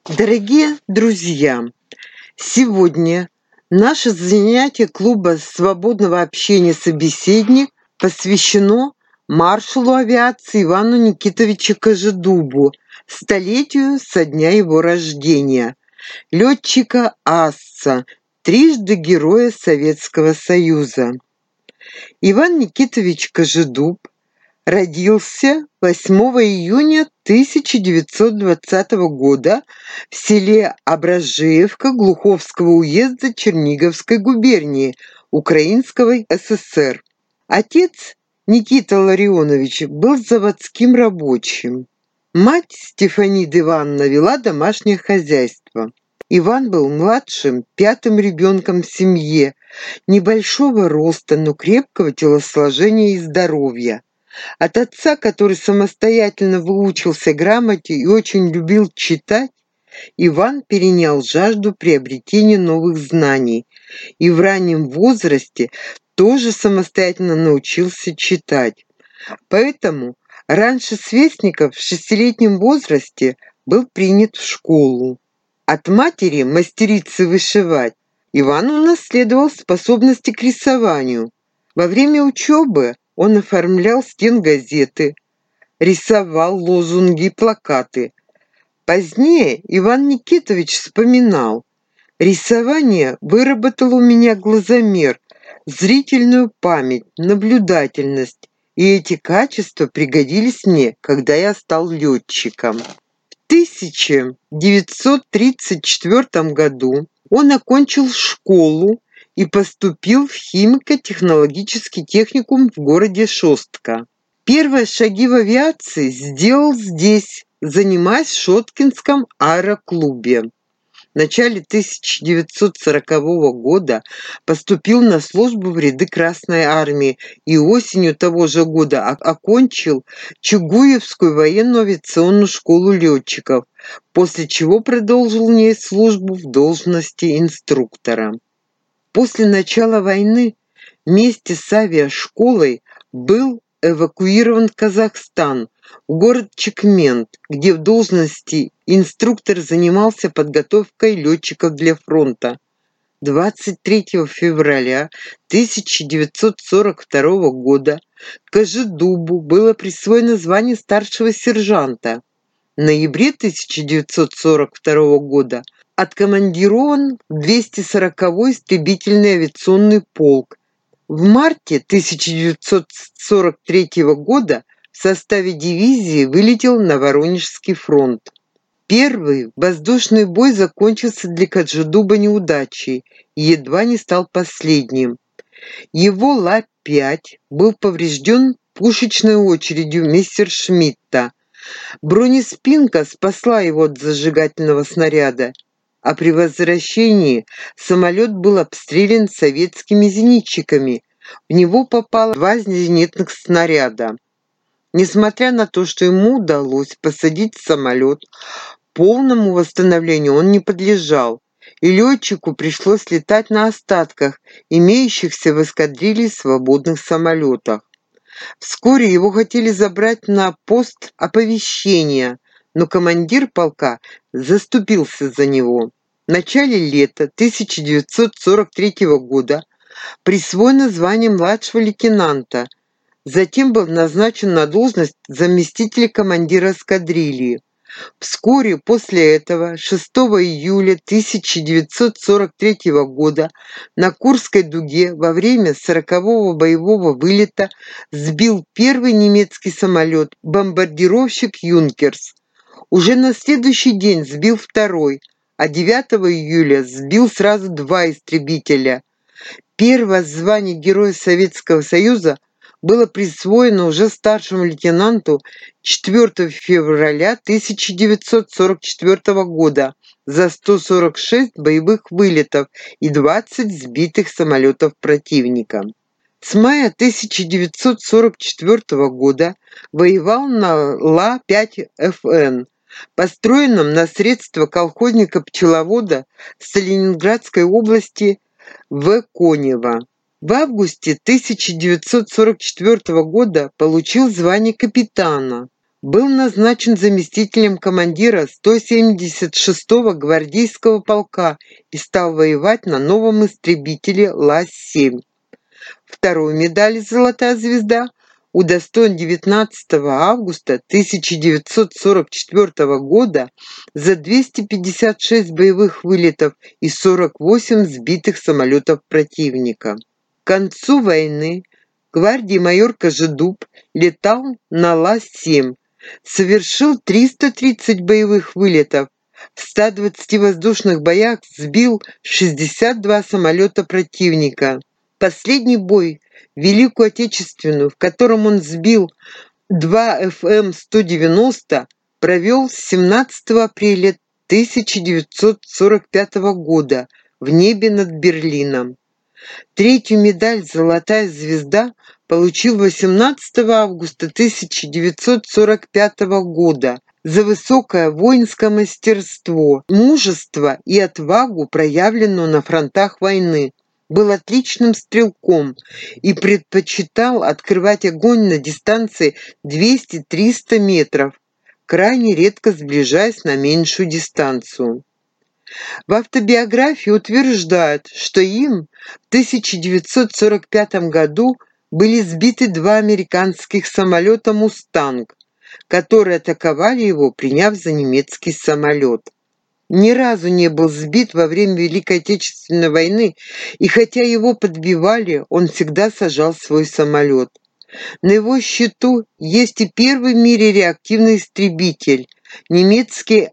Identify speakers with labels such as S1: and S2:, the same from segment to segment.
S1: Дорогие друзья, сегодня наше занятие клуба свободного общения «Собеседник» посвящено маршалу авиации Ивану Никитовичу Кожедубу, столетию со дня его рождения, летчика асса, трижды Героя Советского Союза. Иван Никитович Кожедуб родился 8 июня 1920 года в селе Ображеевка Глуховского уезда Черниговской губернии Украинского ССР. Отец Никита Ларионович был заводским рабочим. Мать Стефанида Ивановна вела домашнее хозяйство. Иван был младшим, пятым ребенком в семье, небольшого роста, но крепкого телосложения и здоровья. От отца, который самостоятельно выучился грамоте и очень любил читать, Иван перенял жажду приобретения новых знаний и в раннем возрасте тоже самостоятельно научился читать. Поэтому раньше сверстников в 6-летнем возрасте был принят в школу. От матери, мастерицы вышивать, Иван унаследовал способности к рисованию. Во время учебы он оформлял стенгазеты, рисовал лозунги и плакаты. Позднее Иван Никитович вспоминал: «Рисование выработало у меня глазомер, зрительную память, наблюдательность, и эти качества пригодились мне, когда я стал летчиком». В 1934 году он окончил школу и поступил в химико-технологический техникум в городе Шостка. Первые шаги в авиации сделал здесь, занимаясь в Шосткинском аэроклубе. В начале 1940 года поступил на службу в ряды Красной армии и осенью того же года окончил Чугуевскую военную авиационную школу летчиков, после чего продолжил в ней службу в должности инструктора. После начала войны вместе с авиашколой был эвакуирован в Казахстан, в город Чекмент, где в должности инструктор занимался подготовкой летчиков для фронта. 23 февраля 1942 года Кожедубу было присвоено звание старшего сержанта. В ноябре 1942 года откомандирован в 240-й истребительный авиационный полк. В марте 1943 года в составе дивизии вылетел на Воронежский фронт. Первый воздушный бой закончился для Кожедуба неудачей и едва не стал последним. Его Ла-5 был поврежден пушечной очередью мессершмитта. Бронеспинка спасла его от зажигательного снаряда, а при возвращении самолет был обстрелян советскими зенитчиками. В него попало 2 зенитных снаряда. Несмотря на то, что ему удалось посадить самолет, полному восстановлению он не подлежал, и летчику пришлось летать на остатках имеющихся в эскадрилье свободных самолетов. Вскоре его хотели забрать на пост оповещения, но командир полка заступился за него. В начале лета 1943 года присвоено звание младшего лейтенанта, затем был назначен на должность заместителя командира эскадрильи. Вскоре после этого, 6 июля 1943 года, на Курской дуге во время 40-го боевого вылета сбил первый немецкий самолет, бомбардировщик «Юнкерс». Уже на следующий день сбил второй, а 9 июля сбил сразу 2 истребителя. Первое звание Героя Советского Союза было присвоено уже старшему лейтенанту 4 февраля 1944 года за 146 боевых вылетов и 20 сбитых самолетов противника. С мая 1944 года воевал на Ла-5ФН, построенном на средства колхозника-пчеловода Сталинградской области В. Конева. В августе 1944 года получил звание капитана. Был назначен заместителем командира 176-го гвардейского полка и стал воевать на новом истребителе Ла-7. Вторую медаль «Золотая звезда» удостоен 19 августа 1944 года за 256 боевых вылетов и 48 сбитых самолетов противника. К концу войны гвардии майор Кожедуб летал на Ла-7, совершил 330 боевых вылетов, в 120 воздушных боях сбил 62 самолета противника. Последний бой, Великую Отечественную, в котором он сбил 2 ФМ-190, провел 17 апреля 1945 года в небе над Берлином. Третью медаль «Золотая звезда» получил 18 августа 1945 года за высокое воинское мастерство, мужество и отвагу, проявленную на фронтах войны. Был отличным стрелком и предпочитал открывать огонь на дистанции 200-300 метров, крайне редко сближаясь на меньшую дистанцию. В автобиографии утверждают, что им в 1945 году были сбиты 2 американских самолета «Мустанг», которые атаковали его, приняв за немецкий самолет. Ни разу не был сбит во время Великой Отечественной войны, и хотя его подбивали, он всегда сажал свой самолет. На его счету есть и первый в мире реактивный истребитель, немецкий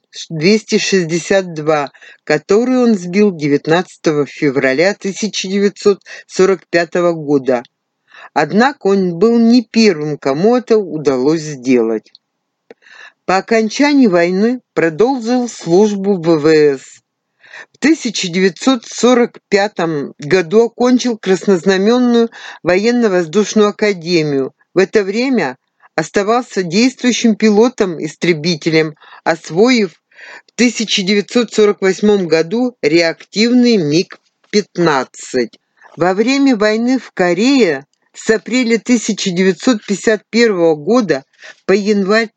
S1: М-262, который он сбил 19 февраля 1945 года. Однако он был не первым, кому это удалось сделать. По окончании войны продолжил службу в ВВС. В 1945 году окончил Краснознаменную военно-воздушную академию. В это время оставался действующим пилотом-истребителем, освоив в 1948 году реактивный МиГ-15. Во время войны в Корее с апреля 1951 года по январь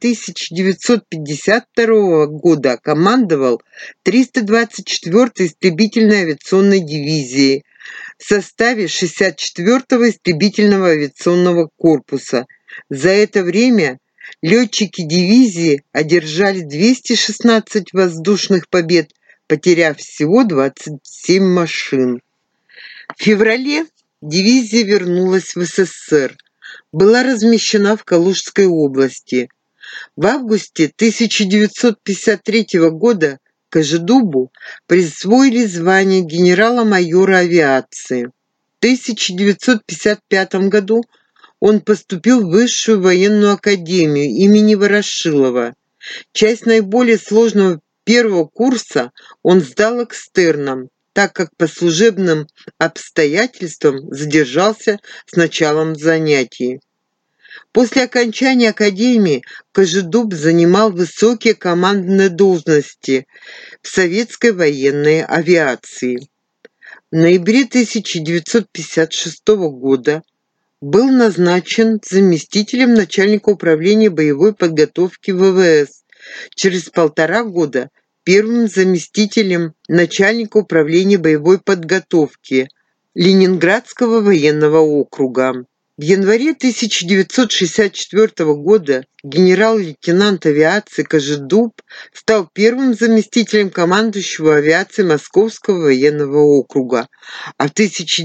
S1: 1952 года командовал 324-й истребительной авиационной дивизией в составе 64-го истребительного авиационного корпуса. За это время летчики дивизии одержали 216 воздушных побед, потеряв всего 27 машин. В феврале дивизия вернулась в СССР, была размещена в Калужской области. В августе 1953 года Кожедубу присвоили звание генерала-майора авиации. В 1955 году он поступил в Высшую военную академию имени Ворошилова. Часть наиболее сложного первого курса он сдал экстерном, так как по служебным обстоятельствам задержался с началом занятий. После окончания академии Кожедуб занимал высокие командные должности в советской военной авиации. В ноябре 1956 года был назначен заместителем начальника управления боевой подготовки ВВС. Через 1,5 года первым заместителем начальника управления боевой подготовки Ленинградского военного округа. В январе 1964 года генерал-лейтенант авиации Кожедуб стал первым заместителем командующего авиацией Московского военного округа, а в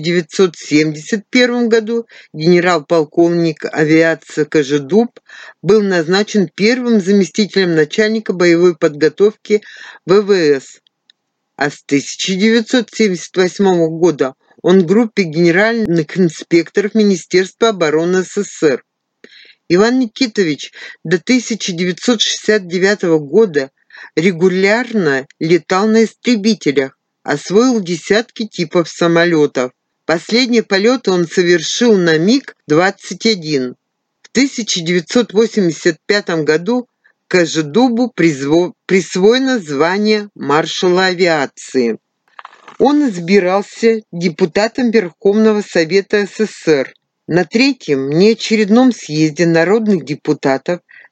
S1: 1971 году генерал-полковник авиации Кожедуб был назначен первым заместителем начальника боевой подготовки ВВС, а с 1978 года он в группе генеральных инспекторов Министерства обороны СССР. Иван Никитович до 1969 года регулярно летал на истребителях, освоил десятки типов самолетов. Последние полеты он совершил на МиГ-21. В 1985 году Кожедубу присвоено звание маршала авиации. Он избирался депутатом Верховного Совета СССР. На 3-м неочередном съезде народных депутатов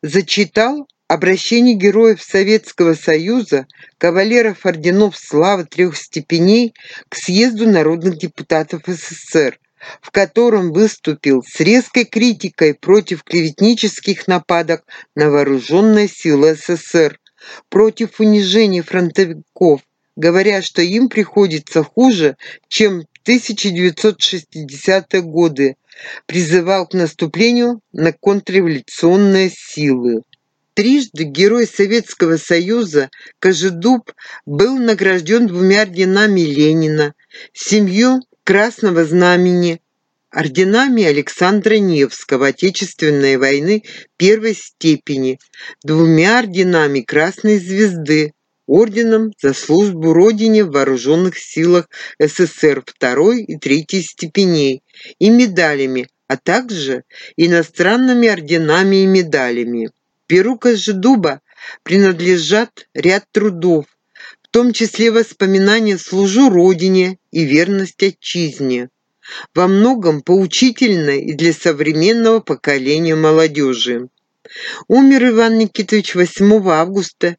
S1: зачитал обращение героев Советского Союза, кавалеров орденов славы 3 степеней к съезду народных депутатов СССР, в котором выступил с резкой критикой против клеветнических нападок на вооруженные силы СССР, против унижения фронтовиков, говоря, что им приходится хуже, чем в 1960-е годы, призывал к наступлению на контрреволюционные силы. Трижды Герой Советского Союза Кожедуб был награжден 2 орденами Ленина, 7 Красного Знамени, орденами Александра Невского Отечественной войны 1 степени, 2 орденами Красной Звезды, орденом за службу Родине в Вооруженных силах СССР 2 и 3 степеней и медалями, а также иностранными орденами и медалями. Перу Кожедуба принадлежат ряд трудов, в том числе воспоминания «Служу Родине» и «Верность Отчизне», во многом поучительной и для современного поколения молодежи. Умер Иван Никитович 8 августа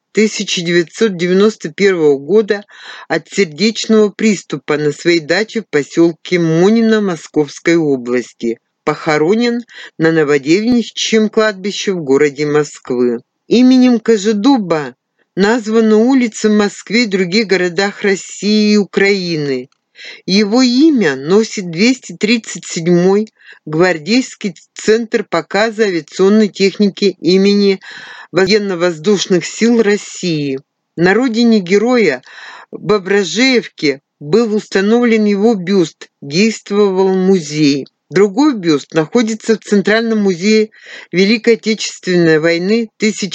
S1: 1991 года от сердечного приступа на своей даче в поселке Монино Московской области. Похоронен на Новодевичьем кладбище в городе Москвы. Именем Кожедуба названы улицы в Москве и других городах России и Украины. Его имя носит 237-й гвардейский центр показа авиационной техники имени Военно-воздушных сил России. На родине героя в Ображеевке был установлен его бюст, действовал музей. Другой бюст находится в Центральном музее Великой Отечественной войны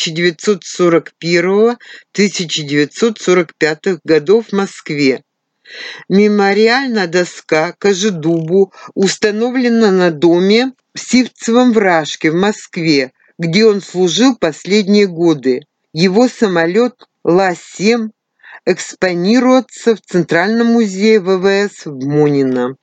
S1: 1941-1945 годов в Москве. Мемориальная доска Кожедубу установлена на доме в Сивцевом Вражке в Москве, где он служил последние годы. Его самолет Ла-7 экспонируется в Центральном музее ВВС в Монино.